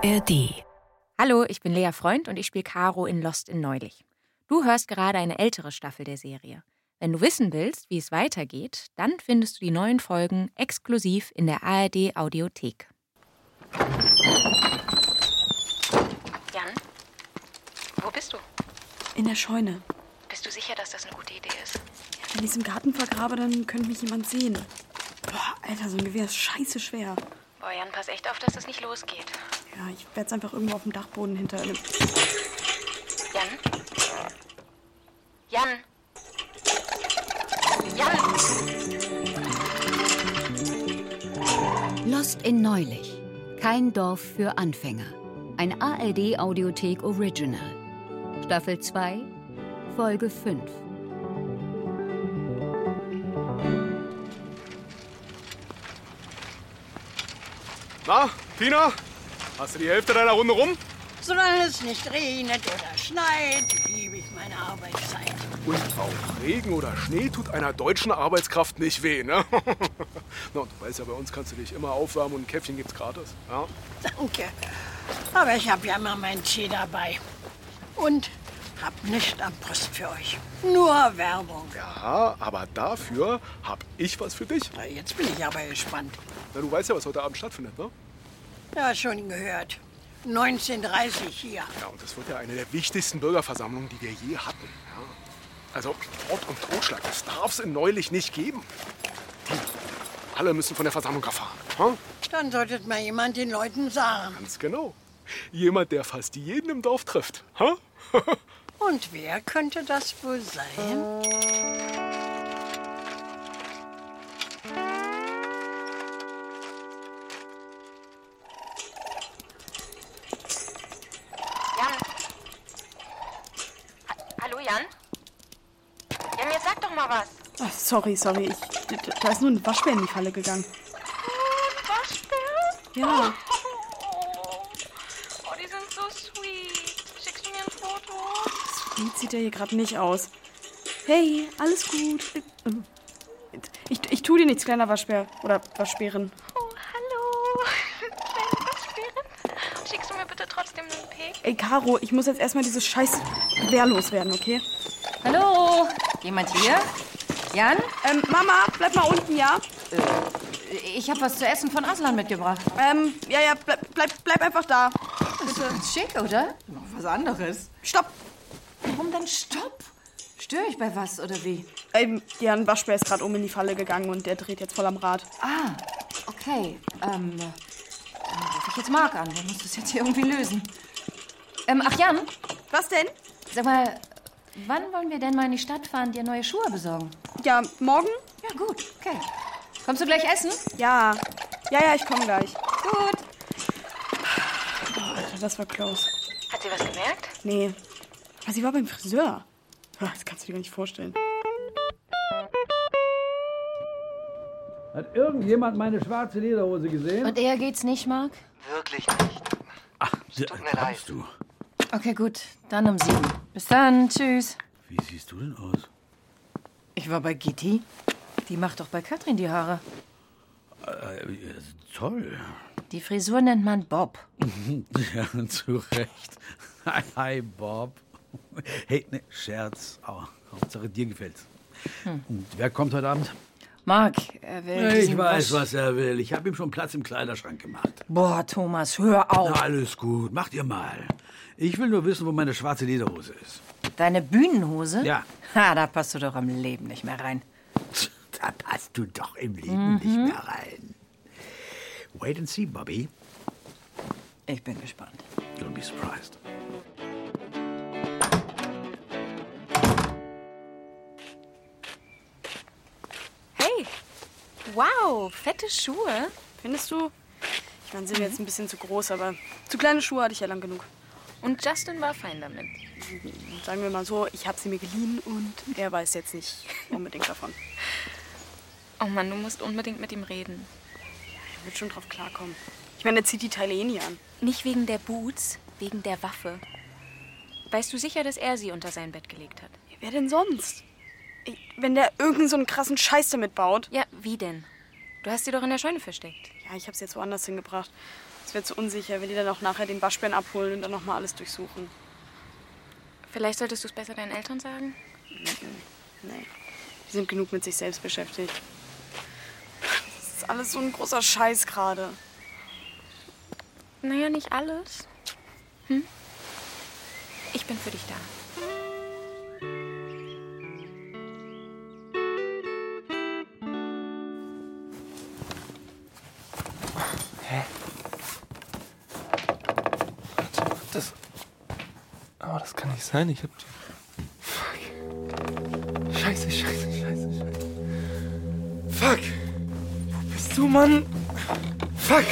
ARD. Hallo, ich bin Lea Freund und ich spiele Caro in Lost in Neulich. Du hörst gerade eine ältere Staffel der Serie. Wenn du wissen willst, wie es weitergeht, dann findest du die neuen Folgen exklusiv in der ARD Audiothek. Jan, wo bist du? In der Scheune. Bist du sicher, dass das eine gute Idee ist? Ja, wenn ich es im Garten vergrabe, dann könnte mich jemand sehen. Boah, Alter, so ein Gewehr ist scheiße schwer. Boah, Jan, pass echt auf, dass das nicht losgeht. Ja, ich werde es einfach irgendwo auf dem Dachboden hinter einem... Jan? Jan? Jan! Lost in Neulich. Kein Dorf für Anfänger. Ein ARD-Audiothek Original. Staffel 2, Folge 5. Na, Tina? Hast du die Hälfte deiner Runde rum? Solange es nicht regnet oder schneit, liebe ich meine Arbeitszeit. Und auch Regen oder Schnee tut einer deutschen Arbeitskraft nicht weh, ne? Na, und du weißt ja, bei uns kannst du dich immer aufwärmen und ein Käffchen gibt's gratis. Ja? Danke. Aber ich habe ja immer meinen Tee dabei. Und hab nichts am Post für euch. Nur Werbung. Ja, aber dafür hab ich was für dich. Na, jetzt bin ich aber gespannt. Na, du weißt ja, was heute Abend stattfindet, ne? Ja, schon gehört. 19:30 hier. Ja, und das wird ja eine der wichtigsten Bürgerversammlungen, die wir je hatten. Ja? Also Mord und Totschlag, das darf es in Neulich nicht geben. Tina, alle müssen von der Versammlung erfahren. Ha? Dann sollte mal jemand den Leuten sagen. Ganz genau. Jemand, der fast jeden im Dorf trifft. Ha? Und wer könnte das wohl sein? Jan? Hallo, Jan? Jan, jetzt sag doch mal was. Ach, sorry. Da ist nur ein Waschbär in die Falle gegangen. Waschbär? Ja. Oh, die sind so sweet. Schickst du mir ein Foto? Sweet sieht er hier gerade nicht aus. Hey, alles gut. Ich tu dir nichts, kleiner Waschbär. Oder Waschbärin. Oh, hallo. Kleine Waschbärin. Schickst du mir bitte trotzdem einen Pick? Ey, Caro, ich muss jetzt erstmal dieses scheiß Gewehr loswerden, okay? Hallo? Jemand hier? Jan? Mama, bleib mal unten, ja? Ich habe was zu essen von Aslan mitgebracht. Ja, bleib einfach da. Das ist ganz schick, oder? Noch was anderes. Stopp! Warum denn Stopp? Störe ich bei was, oder wie? Ja, ein Waschbär ist gerade in die Falle gegangen und der dreht jetzt voll am Rad. Ah, okay. Dann rufe ich jetzt Marc an. Der muss das jetzt hier irgendwie lösen. Ach, Jan? Was denn? Sag mal, wann wollen wir denn mal in die Stadt fahren, dir neue Schuhe besorgen? Ja, morgen? Ja, gut, okay. Kommst du gleich essen? Ja, ich komme gleich. Gut. Oh, Alter, das war close. Hat sie was gemerkt? Nee, aber sie war beim Friseur. Das kannst du dir gar nicht vorstellen. Hat irgendjemand meine schwarze Lederhose gesehen? Und eher geht's nicht, Marc? Wirklich nicht. Ach, tut mir leid. Du. Okay, gut. Dann um 7. Bis dann. Tschüss. Wie siehst du denn aus? Ich war bei Gitti. Die macht doch bei Katrin die Haare. Toll. Die Frisur nennt man Bob. Ja, zu Recht. Hi, Bob. Hey, ne, Scherz. Aber Hauptsache dir gefällt's. Und wer kommt heute Abend? Marc, er will Ich weiß, was er will. Ich habe ihm schon Platz im Kleiderschrank gemacht. Boah, Thomas, hör auf. Na, alles gut. Macht ihr mal. Ich will nur wissen, wo meine schwarze Lederhose ist. Deine Bühnenhose? Ja. Ha, da passt du doch im Leben nicht mehr rein. Da passt du doch im Leben nicht mehr rein. Wait and see, Bobby. Ich bin gespannt. You'll be surprised. Hey, wow, fette Schuhe. Findest du? Ich meine, sind jetzt ein bisschen zu groß, aber zu kleine Schuhe hatte ich ja lang genug. Und Justin war fein damit. Sagen wir mal so, ich habe sie mir geliehen und er weiß jetzt nicht unbedingt davon. Oh Mann, du musst unbedingt mit ihm reden. Er wird schon drauf klarkommen. Ich meine, er zieht die Teile eh nie an. Nicht wegen der Boots, wegen der Waffe. Weißt du sicher, dass er sie unter sein Bett gelegt hat? Wer denn sonst? Wenn der irgend so einen krassen Scheiß damit baut. Ja, wie denn? Du hast sie doch in der Scheune versteckt. Ja, ich habe sie jetzt woanders hingebracht. Es wäre zu unsicher, wenn die dann auch nachher den Waschbären abholen und dann nochmal alles durchsuchen. Vielleicht solltest du es besser deinen Eltern sagen? Nee. Die sind genug mit sich selbst beschäftigt. Das ist alles so ein großer Scheiß gerade. Naja, nicht alles. Ich bin für dich da. Aber das kann nicht sein. Ich hab die... Fuck. Scheiße. Fuck. Wo bist du, Mann? Fuck.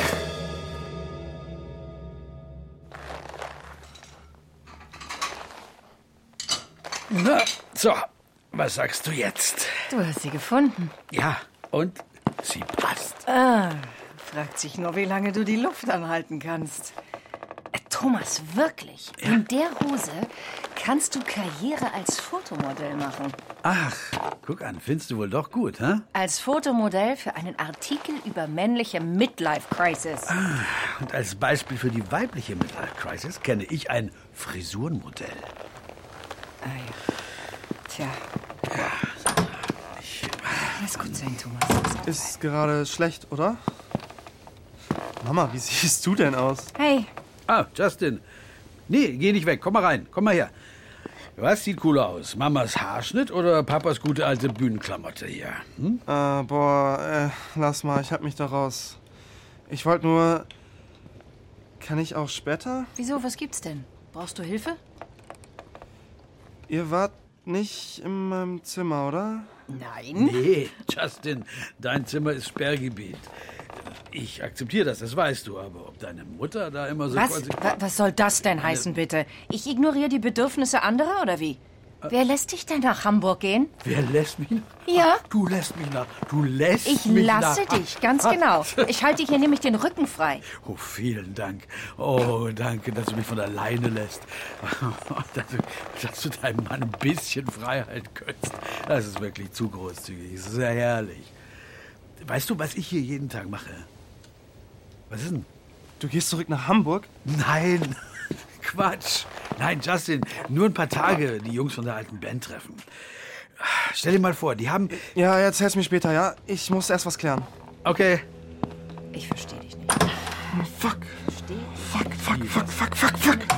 Na, so. Was sagst du jetzt? Du hast sie gefunden. Ja, und sie passt. Fragt sich nur, wie lange du die Luft anhalten kannst. Thomas, wirklich? Ja. In der Hose kannst du Karriere als Fotomodell machen. Ach, guck an, findest du wohl doch gut, hä? Als Fotomodell für einen Artikel über männliche Midlife-Crisis. Und als Beispiel für die weibliche Midlife-Crisis kenne ich ein Frisurenmodell. Tja. Ja, Lass gut sein, Thomas. Ist gerade schlecht, oder? Mama, wie siehst du denn aus? Hey. Ah, Justin. Nee, geh nicht weg. Komm mal rein. Komm mal her. Was sieht cooler aus? Mamas Haarschnitt oder Papas gute alte Bühnenklamotte hier? Lass mal. Ich hab mich da raus. Ich wollte nur... Kann ich auch später? Wieso? Was gibt's denn? Brauchst du Hilfe? Ihr wart nicht in meinem Zimmer, oder? Nein. Nee, Justin, dein Zimmer ist Sperrgebiet. Ich akzeptiere das weißt du. Aber ob deine Mutter da immer so... Was soll das denn heißen, bitte? Ich ignoriere die Bedürfnisse anderer, oder wie? Wer lässt dich denn nach Hamburg gehen? Wer lässt mich nach? Ja? Du lässt mich nach. Du lässt mich nach. Ich lasse dich, ganz genau. Ich halte dir hier nämlich den Rücken frei. Oh, vielen Dank. Oh, danke, dass du mich von alleine lässt. Dass du deinem Mann ein bisschen Freiheit gönnst. Das ist wirklich zu großzügig. Das ist sehr herrlich. Weißt du, was ich hier jeden Tag mache? Was ist denn? Du gehst zurück nach Hamburg? Nein, Quatsch. Nein, Justin, nur ein paar Tage die Jungs von der alten Band treffen. Stell dir mal vor, die haben... Ja, erzähl's mir später, ja? Ich muss erst was klären. Okay. Ich verstehe dich nicht. Fuck. Fuck.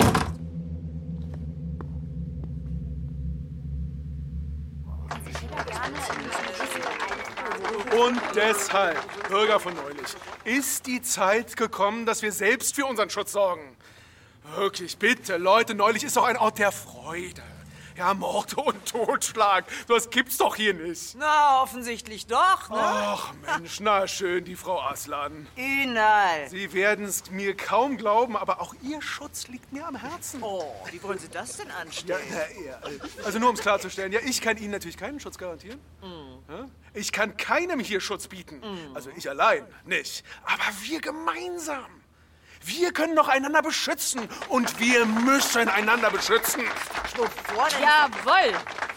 Und deshalb, Bürger von neulich, ist die Zeit gekommen, dass wir selbst für unseren Schutz sorgen. Wirklich, bitte, Leute, neulich ist doch ein Ort der Freude. Ja, Mord und Totschlag, das gibt's doch hier nicht. Na, offensichtlich doch, ne? Ach Mensch, na schön, die Frau Aslan. Inal. Sie werden es mir kaum glauben, aber auch Ihr Schutz liegt mir am Herzen. Oh, wie wollen Sie das denn anstellen? Ja, also nur um es klarzustellen, ja, ich kann Ihnen natürlich keinen Schutz garantieren. Ja? Ich kann keinem hier Schutz bieten. Also ich allein nicht. Aber wir gemeinsam. Wir können doch einander beschützen. Und wir müssen einander beschützen. Jawohl.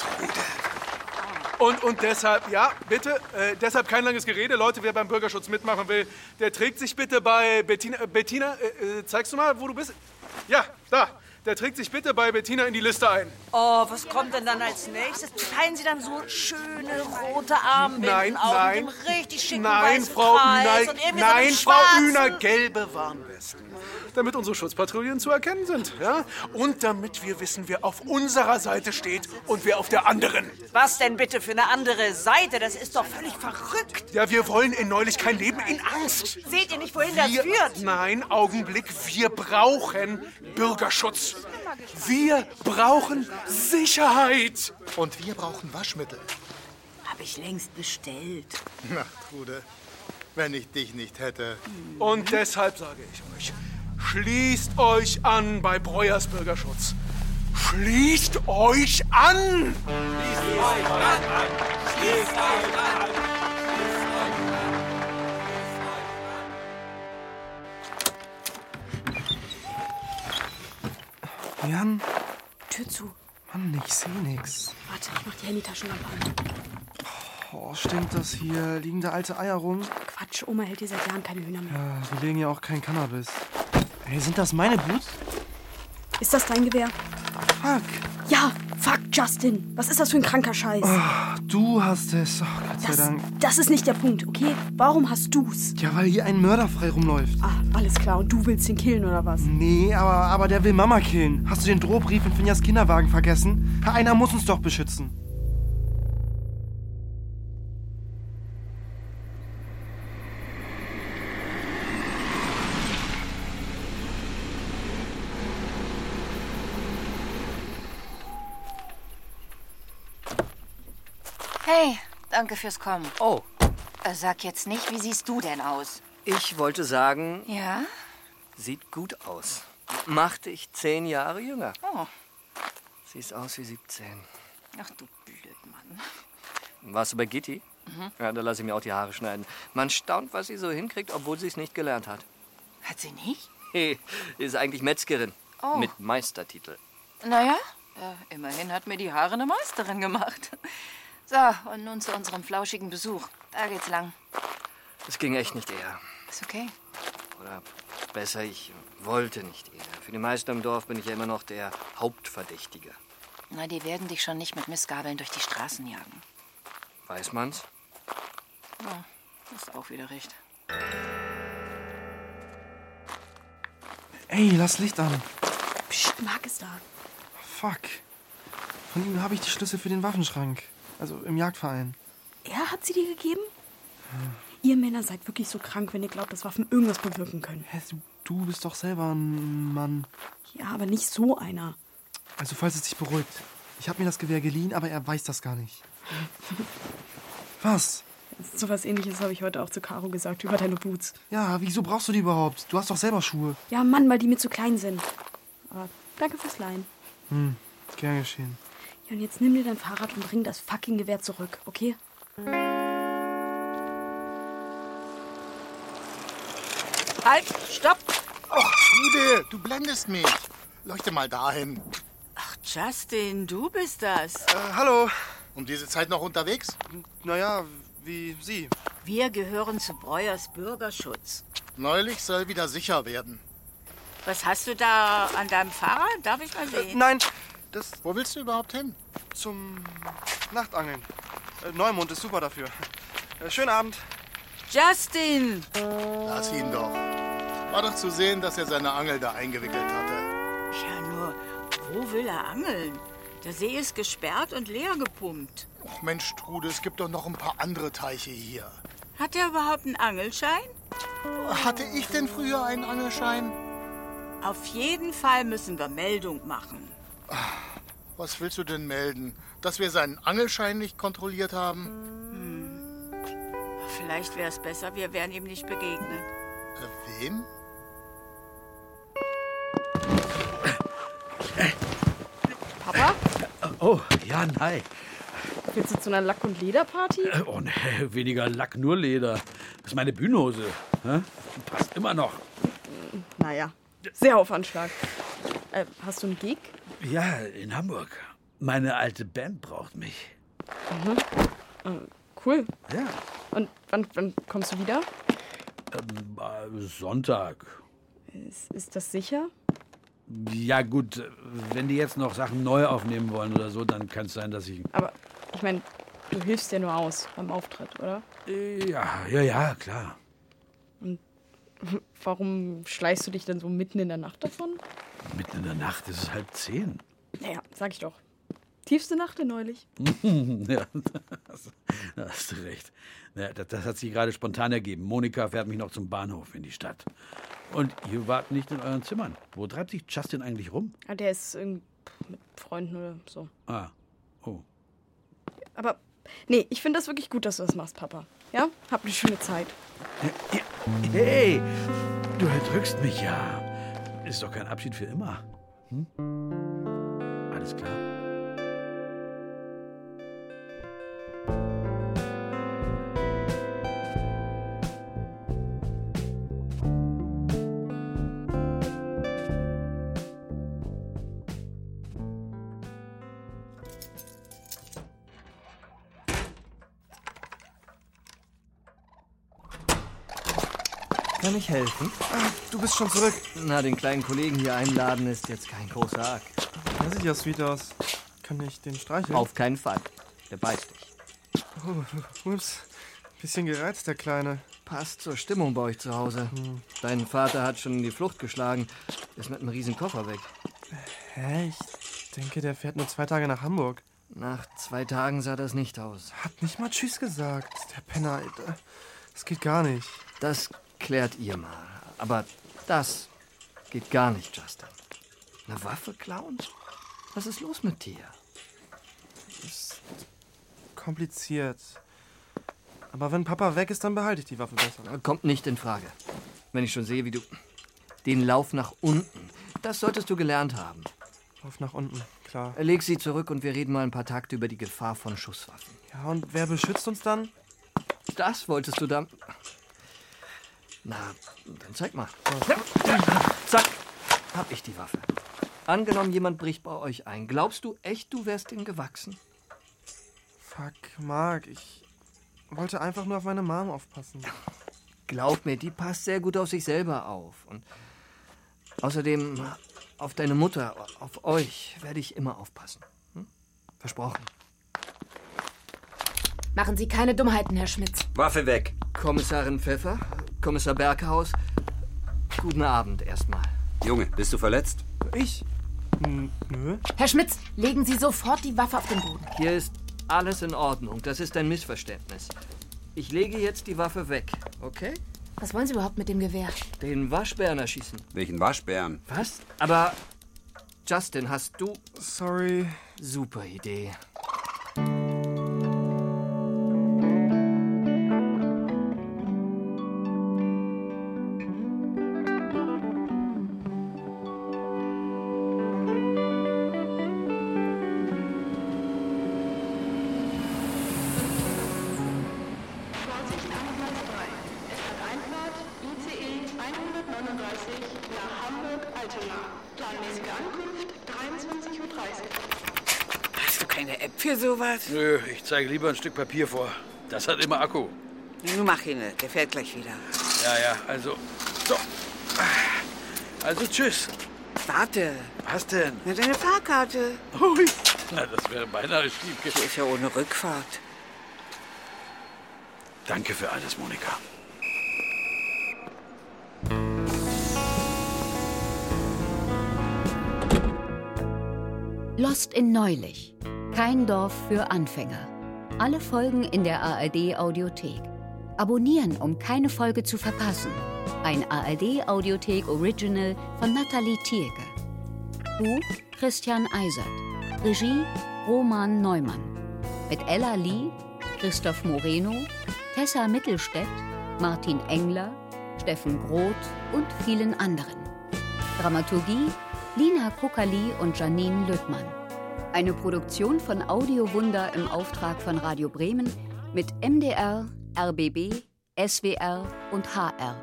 Und deshalb, ja, bitte, deshalb kein langes Gerede. Leute, wer beim Bürgerschutz mitmachen will, der trägt sich bitte bei Bettina. Bettina, zeigst du mal, wo du bist? Ja, da. Der trägt sich bitte bei Bettina in die Liste ein. Oh, was kommt denn dann als nächstes? Teilen Sie dann so schöne rote Armbinden auf mit dem richtig schicken weißen Kreis und irgendwie nein, so Frau schwarzen... Üner, gelbe Warnwesten. Damit unsere Schutzpatrouillen zu erkennen sind, ja? Und damit wir wissen, wer auf unserer Seite steht und wer auf der anderen. Was denn bitte für eine andere Seite? Das ist doch völlig verrückt. Ja, wir wollen in neulich kein Leben in Angst. Seht ihr nicht, wohin das führt? Nein, Augenblick, wir brauchen Bürgerschutz. Wir brauchen Sicherheit. Und wir brauchen Waschmittel. Hab ich längst bestellt. Na, Trude, wenn ich dich nicht hätte. Und deshalb sage ich euch, schließt euch an bei Breuers Bürgerschutz. Schließt euch an! Schließt euch an! Schließt euch an! Jan? Tür zu. Mann, ich sehe nix. Warte, ich mach die Handytaschenlampe an. Oh, Oh, stinkt das hier? Liegen da alte Eier rum? Quatsch, Oma hält hier seit Jahren keine Hühner mehr. Ja, die legen ja auch kein Cannabis. Hey, sind das meine Boots? Ist das dein Gewehr? Fuck. Ja, fuck, Justin. Was ist das für ein kranker Scheiß? Oh, du hast es. Oh, Gott sei Dank. Das ist nicht der Punkt, okay? Warum hast du's? Ja, weil hier ein Mörder frei rumläuft. Ah, alles klar. Und du willst ihn killen, oder was? Nee, aber der will Mama killen. Hast du den Drohbrief in Finjas Kinderwagen vergessen? Einer muss uns doch beschützen. Hey, danke fürs Kommen. Oh. Sag jetzt nicht, wie siehst du denn aus? Ich wollte sagen... Ja? Sieht gut aus. Macht dich 10 Jahre jünger. Oh. Siehst aus wie 17. Ach du Blödmann. Warst du bei Gitti? Mhm. Ja, da lasse ich mir auch die Haare schneiden. Man staunt, was sie so hinkriegt, obwohl sie es nicht gelernt hat. Hat sie nicht? Hey, ist eigentlich Metzgerin. Oh. Mit Meistertitel. Naja, immerhin hat mir die Haare eine Meisterin gemacht. So, und nun zu unserem flauschigen Besuch. Da geht's lang. Es ging echt nicht eher. Ist okay. Oder besser, ich wollte nicht eher. Für die meisten im Dorf bin ich ja immer noch der Hauptverdächtige. Na, die werden dich schon nicht mit Mistgabeln durch die Straßen jagen. Weiß man's? Ja, hast auch wieder recht. Ey, lass Licht an. Psst, Marc ist da. Fuck. Von ihm habe ich die Schlüssel für den Waffenschrank. Also im Jagdverein. Er hat sie dir gegeben? Ihr Männer seid wirklich so krank, wenn ihr glaubt, dass Waffen irgendwas bewirken können. Hä, du bist doch selber ein Mann. Ja, aber nicht so einer. Also falls es dich beruhigt. Ich habe mir das Gewehr geliehen, aber er weiß das gar nicht. Was? So was Ähnliches habe ich heute auch zu Caro gesagt, über deine Boots. Ja, wieso brauchst du die überhaupt? Du hast doch selber Schuhe. Ja, Mann, weil die mir zu klein sind. Aber danke fürs Leihen. Gern geschehen. Ja, und jetzt nimm dir dein Fahrrad und bring das fucking Gewehr zurück, okay? Halt, stopp! Ach, Trude, du blendest mich. Leuchte mal dahin. Ach, Justin, du bist das. Hallo. Um diese Zeit noch unterwegs? Naja, wie Sie. Wir gehören zu Breuers Bürgerschutz. Neulich soll wieder sicher werden. Was hast du da an deinem Fahrrad? Darf ich mal sehen? Nein, Wo willst du überhaupt hin? zum Nachtangeln. Neumond ist super dafür. Schönen Abend. Justin! Lass ihn doch. War doch zu sehen, dass er seine Angel da eingewickelt hatte. Ja, nur, wo will er angeln? Der See ist gesperrt und leer gepumpt. Ach Mensch, Trude, es gibt doch noch ein paar andere Teiche hier. Hat er überhaupt einen Angelschein? Hatte ich denn früher einen Angelschein? Auf jeden Fall müssen wir Meldung machen. Was willst du denn melden? Dass wir seinen Angelschein nicht kontrolliert haben? Vielleicht wäre es besser, wir wären ihm nicht begegnet. Wem? Papa? Oh, ja, nein. Willst du zu einer Lack- und Lederparty? Oh, ne, weniger Lack, nur Leder. Das ist meine Bühnenhose. Hä? Passt immer noch. Naja, sehr auf Anschlag. Hast du einen Gig? Ja, in Hamburg. Meine alte Band braucht mich. Cool. Ja. Und wann kommst du wieder? Sonntag. Ist das sicher? Ja gut, wenn die jetzt noch Sachen neu aufnehmen wollen oder so, dann kann es sein, dass ich... Aber ich meine, du hilfst ja nur aus beim Auftritt, oder? Ja, klar. Und warum schleichst du dich denn so mitten in der Nacht davon? Mitten in der Nacht ist es 9:30. Naja, sag ich doch. Tiefste Nacht denn neulich? Ja, da hast du recht. Ja, das hat sich gerade spontan ergeben. Monika fährt mich noch zum Bahnhof in die Stadt. Und ihr wart nicht in euren Zimmern. Wo treibt sich Justin eigentlich rum? Ah, der ist mit Freunden oder so. Ah, oh. Aber nee, ich finde das wirklich gut, dass du das machst, Papa. Ja? Hab eine schöne Zeit. Hey, du erdrückst mich ja. Ist doch kein Abschied für immer. Hm? Alles klar. Kann ich helfen? Du bist schon zurück. Na, den kleinen Kollegen hier einladen ist jetzt kein großer Akt. Der sieht ja sweet aus. Kann ich den streicheln? Auf keinen Fall. Der beißt dich. Oh, ups. Bisschen gereizt, der Kleine. Passt zur Stimmung bei euch zu Hause. Dein Vater hat schon in die Flucht geschlagen. Ist mit einem riesen Koffer weg. Hä? Ich denke, der fährt nur 2 Tage nach Hamburg. Nach 2 Tagen sah das nicht aus. Hat nicht mal Tschüss gesagt. Der Penner. Das geht gar nicht. Das klärt ihr mal. Aber das geht gar nicht, Justin. Eine Waffe klauen? Was ist los mit dir? Ist kompliziert. Aber wenn Papa weg ist, dann behalte ich die Waffe besser. Kommt nicht in Frage. Wenn ich schon sehe, wie du... Den Lauf nach unten, das solltest du gelernt haben. Lauf nach unten, klar. Leg sie zurück und wir reden mal ein paar Takte über die Gefahr von Schusswaffen. Ja, und wer beschützt uns dann? Das wolltest du dann... Na, dann zeig mal. Zack, hab ich die Waffe. Angenommen, jemand bricht bei euch ein. Glaubst du echt, du wärst ihm gewachsen? Fuck, Marc, ich wollte einfach nur auf meine Mom aufpassen. Glaub mir, die passt sehr gut auf sich selber auf. Und außerdem auf deine Mutter, auf euch werde ich immer aufpassen. Versprochen. Machen Sie keine Dummheiten, Herr Schmitz. Waffe weg. Kommissarin Pfeffer, Kommissar Berghaus, guten Abend erstmal. Junge, bist du verletzt? Ich? Nö. Herr Schmitz, legen Sie sofort die Waffe auf den Boden. Hier ist alles in Ordnung. Das ist ein Missverständnis. Ich lege jetzt die Waffe weg, okay? Was wollen Sie überhaupt mit dem Gewehr? Den Waschbären erschießen. Welchen Waschbären? Was? Aber, Justin, hast du... Sorry. Super Idee. Für sowas? Nö, ich zeige lieber ein Stück Papier vor. Das hat immer Akku. Nun mach ihn, der fährt gleich wieder. Ja, also. So. Also tschüss. Warte. Was denn? Na, deine Fahrkarte. Hui. Na, das wäre beinahe schief gewesen. Die ist ja ohne Rückfahrt. Danke für alles, Monika. Lost in Neulich. Kein Dorf für Anfänger. Alle Folgen in der ARD-Audiothek. Abonnieren, um keine Folge zu verpassen. Ein ARD-Audiothek-Original von Nathalie Thielke. Buch Christian Eisert. Regie Roman Neumann. Mit Ella Lee, Christoph Moreno, Tessa Mittelstädt, Martin Engler, Steffen Groth und vielen anderen. Dramaturgie Lina Kokali und Janine Lüttmann. Eine Produktion von Audiowunder im Auftrag von Radio Bremen mit MDR, RBB, SWR und HR.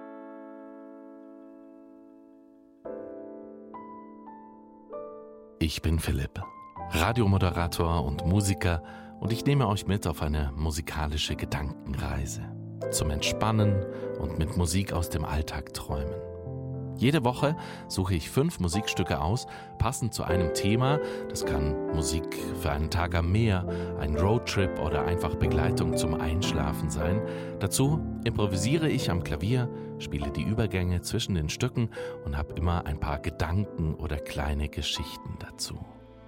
Ich bin Philipp, Radiomoderator und Musiker, und ich nehme euch mit auf eine musikalische Gedankenreise. Zum Entspannen und mit Musik aus dem Alltag träumen. Jede Woche suche ich 5 Musikstücke aus, passend zu einem Thema. Das kann Musik für einen Tag am Meer, ein Roadtrip oder einfach Begleitung zum Einschlafen sein. Dazu improvisiere ich am Klavier, spiele die Übergänge zwischen den Stücken und habe immer ein paar Gedanken oder kleine Geschichten dazu.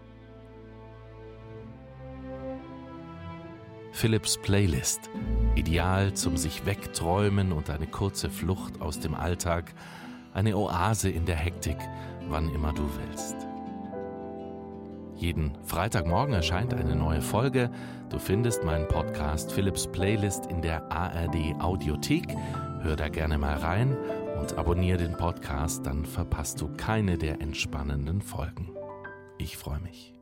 Philipps Playlist. Ideal zum sich wegträumen und eine kurze Flucht aus dem Alltag. Eine Oase in der Hektik, wann immer du willst. Jeden Freitagmorgen erscheint eine neue Folge. Du findest meinen Podcast Philipps Playlist in der ARD Audiothek. Hör da gerne mal rein und abonniere den Podcast, dann verpasst du keine der entspannenden Folgen. Ich freue mich.